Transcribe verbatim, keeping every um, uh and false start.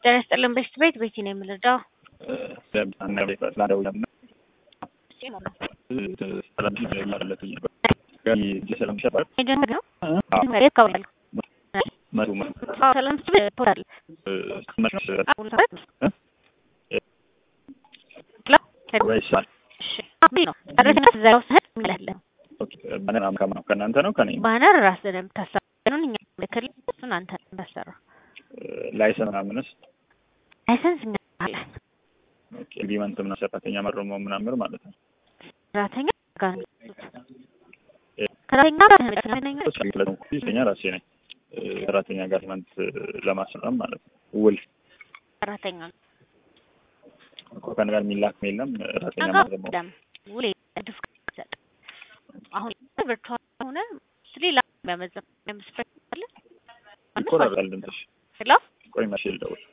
ጤና ይስጥልን በሽት ቤት ቤቲ ነው የምንረዳው። ለምሳና ቤት ላደው ለምን ሰላም ይላልለት ጋር ይሰላም ሸባል እጀን ነው ማለት ካውል ማሩ ማሩ ሰላም ፖርታል ማሽ ወይሳል ነው አረሰና ዘራው ሰድ ይላል። ኦኬ ባነር አምካም ነው ከናንተ ነው ከኔ ባነር ራስንም ታሳየኑን እኛ ለከል እሱን አንተ እንደሰራ ላይሰንስ ምናምንስ ላይሰንስ እንላለን። ኦኬ ዲማንት ምናምን ሰራተኛ መረሞ ምናምን ማለት ነው። ሰራተኛ ጋር ሰራተኛ ጋር ነው ሰራተኛ ራሴ ነኝ ሰራተኛ ጋር ማንት ለማስራም ማለት ነው። ውል ሰራተኛ ከን ጋር የሚላክ የለም ሰራተኛ ማለት ነው። ውል ድፍ ሰጥ አሁን ቨርቹዋል ሆነ ስሪላ በመዘም መስፈል ይቆራራል እንዴ? ሄሎ ቆይ ማሽል ደውል